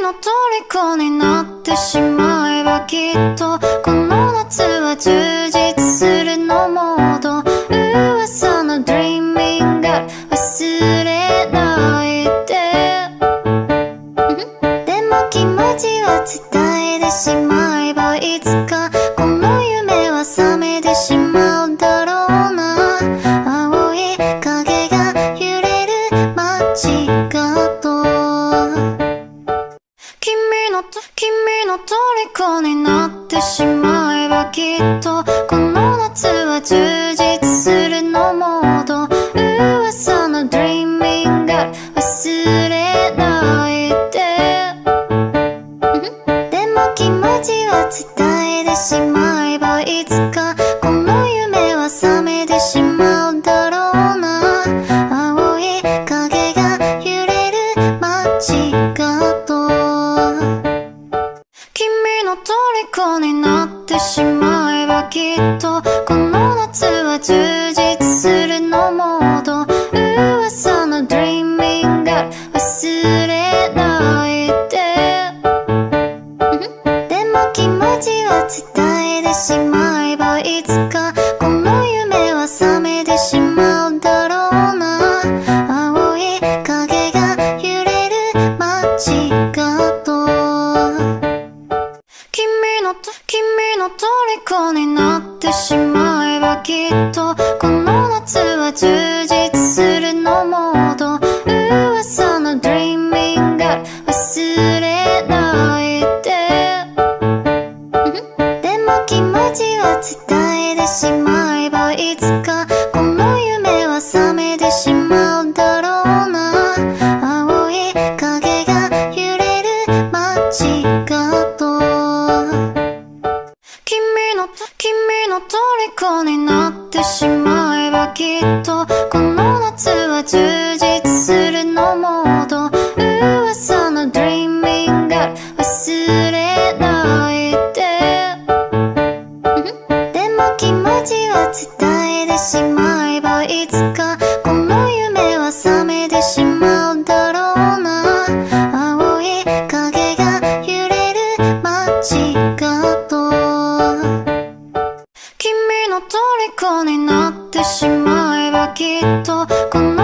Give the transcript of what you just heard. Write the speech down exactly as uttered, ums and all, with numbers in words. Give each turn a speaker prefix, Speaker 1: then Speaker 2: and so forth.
Speaker 1: の虜になってしまえばきっとこの夏は充実するのモード噂の Dreaming Girl 忘れないででも気持ちは伝えてしまえばいつかこの夢は覚めてしまうだろうな青い影が揺れる街角君の君の虜になってしまえばきっとこの夏は充実するのモード噂の Dreaming Girl 忘れないででも気持ちは伝えてしまえばいつかこの夢は覚めてしまうだろうな青い影が揺れる街角君の虜になってしまえばきっとこの夏は充実するのモード噂の Dreaming Girl 忘れないででも気持ちは伝えてしまえばいつかこの夢は覚めてしまうだろうな青い影が揺れる街角君の君の虜になってしまえばきっとこの夏は充実するのモード噂の Dreaming Girl 忘れないででも気持ちは伝えてしまえばいつかこの夢は覚めてしまうだろうな青い影が揺れる街角君の君の虜になってしまえばきっとこの夏は充実するのモード噂の Dreaming Girl 忘れないででも気持ちは伝えてしまえばいつかこの夢は覚めてしまうだろうな青い影が揺れる街角君の虜になってしまえばきっとこの